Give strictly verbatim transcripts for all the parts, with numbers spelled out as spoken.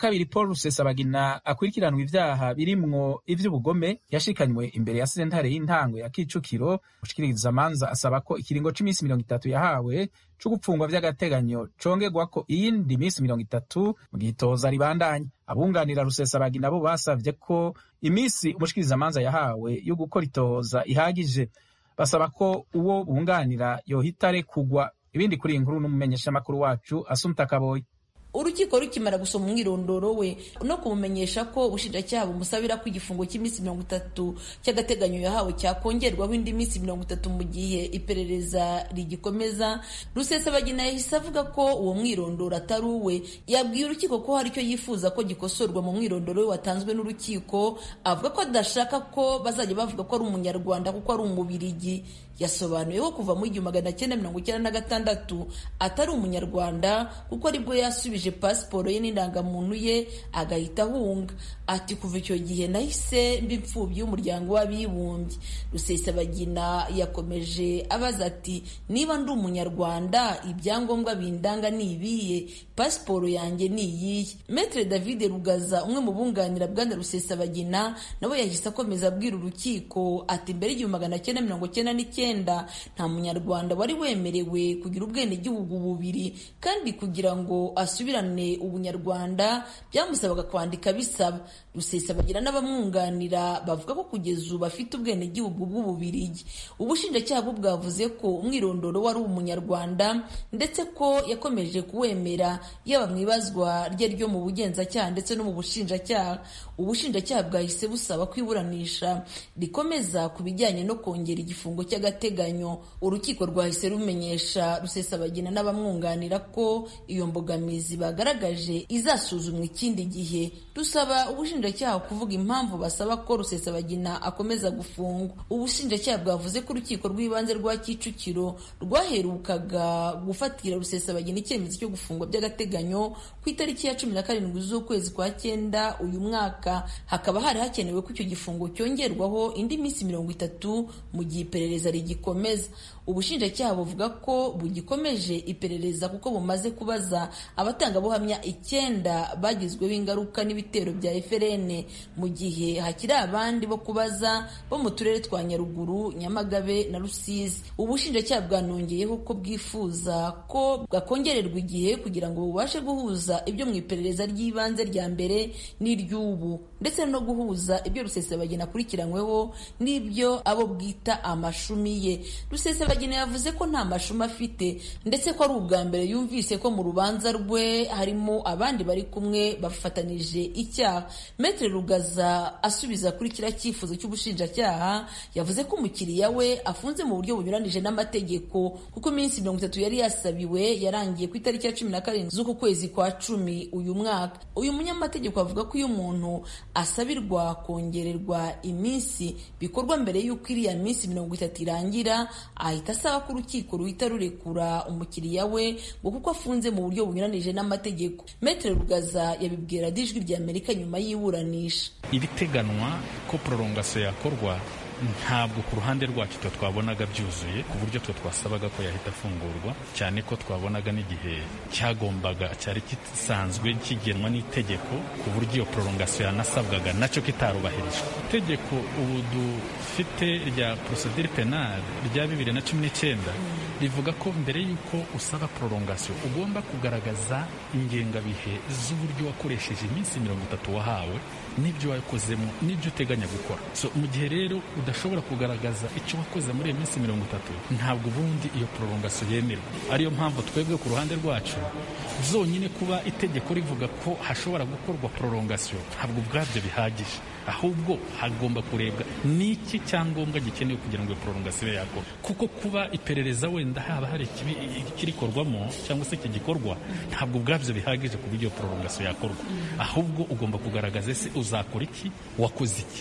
kabiri Paul Rusesabagina akurikiranwa ivyaha birimwo ivy'ubugome yashikanywe imbere ya sentare y'intango ya Kicukiro. Umushikirizamanza asaba ko ikiringo c'imisi mirongo itatu yahawe co gupfungwa vy'agateganyo congerwako iyindi misi mirongo itatu mu gihe itoza ribandanya. Abunganira Rusesabagina bo basavye ko imisi umushikirizamanza yahawe yo gukora itoza ihagije. Basaba ko uwo bunganira yohita arekugwa. Ibindi kuri iyi nkuru n'umumenyeshamakuru wacu Assumpta Kaboyi. Urukiko rukimara gusoma umwirondoro we no kumumenyesha ko ubushinjacyaha bumusabira ko igifungo cy'iminsi mirongo itatu cy'agateganyo yahawe cyakongerwaho indi minsi mirongo itatu mu gihe iperereza rigikomeza, Rusesabagina yahise avuga ko uwo mwirondoro atari uwe. Yabwiye urukiko ko hari icyo yifuza ko gikosorwa mu mwirondoro we watanzwe n'urukiko, avuga ko adashaka ko bazajya bavuga ko ari umunyarwanda kuko ari umubirigi. Yasobanuye ko kuva mu igihumbi magana cyenda mirongo icyenda na gatandatu atari umunyarwanda kuko aribwo yasubije pasiporo ye n'indangamuntu ye agahita ahunga. Ati kuva icyo gihe nahise mba imfubyi y'umuryango w'abibumbye. Rusesabagina yakomeje abaza ati niba ndi umunyarwanda ibyangombwa bindanga ni ibihe, pasiporo yanjye ni iyihe? Maître David Rugaza umwe mu bunganira bwana Rusesabagina nawe yahise akomeza abwira urukiko ati mbere y'igihumbi magana cyenda mirongo cyenda n'icyenda nta munyarwanda wari wemerewe kugira ubwenegihugu bubiri, kandi kugira ngo asubirane ubunyarwanda byamusabaga kwandika bisaba. Rusesabagina n'abamwunganira bavuga ko kugeza ubu bafite ubwenegihugu bw'Ububirigi. Ubushinjacyaha bwo bwavuze ko umwirondoro wari umunyarwanda ndetse ko yakomeje kuwemera yaba mu ibazwa rye ryo mu bugenzacyaha ndetse no mu bushinjacyaha. Ubushinjacyaha bwahise busaba ko iburanisha rikomeza ku bijyanye no kongera igifungo cy'agateganyo. Urukiko rwahise rumenyesha Rusesabagina n'abamwunganira ko iyo mbogamizi bagaragaje izasuzumwa ikindi gihe. Dusaba ubushinjacyaha kuvuga impamvu basaba ko Rusesabagina akomeza gufungwa. Ubushinjacyaha bwavuze ko urukiko rw'ibanze rwa Kicukiro rwaherukaga gufatira Rusesabagina icyemezo cyo gufungwa by'agateganyo ku itariki ya cumi na karindwi z'ukwezi kwa cyenda uyu mwaka. Hakaba hari hakenewe ko icyo gifungo cyongerwaho indi minsi mirongo itatu mu gihe iperereza rigikomeza. Ubushinjacyaha buvuga ko bugikomeje iperereza kuko bumaze kubaza abatangabuhamya icyenda bagizweho ingaruka n'ibitero bya F R N, mu gihe hakiri abandi bo kubaza bo mu turere twa Nyaruguru, Nyamagabe na Rusizi. Ubushinjacyaha bwanongeyeho ko bwifuza ko bwakongererwa igihe kugira ngo bubashe guhuza ibyo mu iperereza ry'ibanze rya mbere n'iry'ubu, ndetse no guhuza ibyo Rusesabagina akurikiranyweho n'ibyo abo bwita amashumi ye. Rusesabagina yavuze ko nta mashumi afite ndetse ko ari ubwa mbere yumvise ko mu rubanza rwe harimo abandi bari kumwe bafatanije icyaha. Maître Rugaza asubiza kuri kiriya cyifuzo cy'ubushinjacyaha yavuze ko umukiriya we afunze mu buryo bunyuranije n'amategeko kuko iminsi mirongo itatu yari yasabiwe yarangiye ku itariki ya cumi na karindwi z'uku kwezi kwa cumi uyu mwaka. Uyu munyamategeko avuga ko iyo umuntu asabirwa kongererwa iminsi bikorwa mbere y'uko iriya minsi mirongo itatu irangira, ahita asaba ko urukiko ruhita rurekura umukiriya we ngo kuko afunze mu buryo bunyuranije n'amategeko. Maître Rugaza yabibwira Ijwi rya Amerika nyuma y'iburanisha. Ibiteganwa ko prolongation yakorwa ntabwo ku ruhande rwacu twe twabonaga byuzuye ku buryo twe twasabaga ko yahita afungurwa, cyane ko twabonaga n'igihe cyagombaga cyari kisanzwe kigenwa n'itegeko ku buryo iyo prolongation yanasabwaga nacyo kitarubahirijwe. Itegeko ubu dufite rya procedure penale rya bibiri na cumi n'icyenda rivuga ko mbere y'uko usaba prolongation ugomba kugaragaza ingengabihe z'uburyo wakoresheje iminsi mirongo itatu wahawe n'ibyo wakozemo n'ibyo uteganya gukora. So mu gihe rero udashobora kugaragaza icyo wakoze muri iyo minsi mirongo itatu ntabwo ubundi iyo prolongation yemerwa. Ariyo mpamvu twebwe ku ruhande rwacu zonyine kuba itegeko rivuga ko hashobora gukorwa prolongation ntabwo ubwabyo bihagije, ahubwo hagomba kurebwa n'iki cyangombwa gikenewe kugira ngo iyo prolongation ibe yakorwa, kuko kuba iperereza wenda haba hari ikirikorwamo cyangwa se iki gikorwa ntabwo ubwabyo bihagije ku buryo iyo prolongation yakorwa, ahubwo ugomba kugaragaza ese uzakora iki, wakoze iki.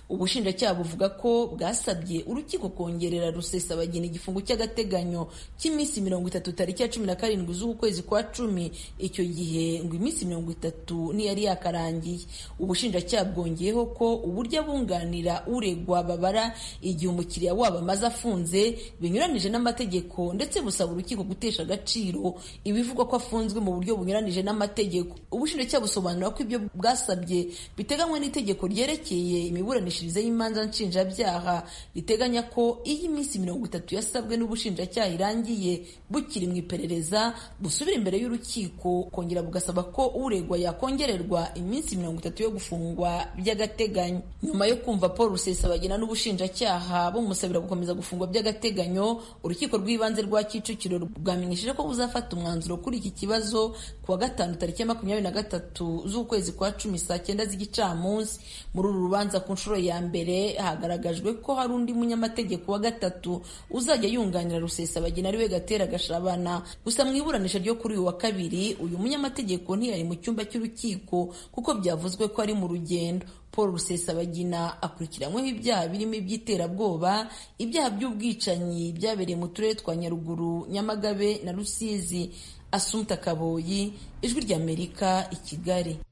ubushinjacyaha buvuga ko bwasabye urukiko kongerera Rusesabagina igifungo cy'agateganyo cy'iminsi mirongo itatu tariki ya cumi na karindwi z'ukwezi kwa cumi, icyo gihe ngo iminsi mirongo itatu niyari yakarangiye. Ubushinjacyaha bwongeyeho ko uburyo abunganira uregwa babara igihe umukiriya wabo amaze afunze binyuranije n'amategeko, ndetse busaba urukiko gutesha agaciro ibivugwa ko afunzwe mu buryo bunyuranije n'amategeko. Ubushinjacyaha busobanura ko ibyo bwasabye biteganywa n'itegeko ryerekeye imiburanishirize y'imanza nshinjabyaha riteganya ko iyo iminsi mirongo itatu yasabwe n'ubushinjacyaha irangiye bukiri mu iperereza busubira imbere y'urukiko kongera bugasaba ko uregwa yakongererwa iminsi mirongo itatu yo gufungwa by'agateganyo. Nyuma yo kumva Paul Rusesabagina n'ubushinjacyaha bumusabira gukomeza gufungwa by'agateganyo, urukiko rw'ibanze rwa Kicukiro bwamenyesheje ko buzafata umwanzuro kuri iki kibazo kuwa gatanu tariki ya makumyabiri na gatatu z'ukwezi kwa cumi saa cyenda z'igicamunsi. Muri uru rubanza ku nshuro ya mbere hagaragajwe ko hari undi munyamategeko wa gatatu uzajya yunganira Rusesabagina ariwe Gatera Gashabana. Gusa mu iburanisha ryo kuri uyu wa kabiri uyu munyamategeko ntiyari mu cyumba cy'urukiko kuko byavuzwe ko ari mu rugendo. Paul Rusesabagina akurikiranyweho ibyaha birimo iby'iterabwoba, ibyaha by'ubwicanyi byabereye mu turere twa Nyaruguru, Nyamagabe na Rusizi. Assumpta Kaboyi, Ijwi ry'Amerika, i Kigali.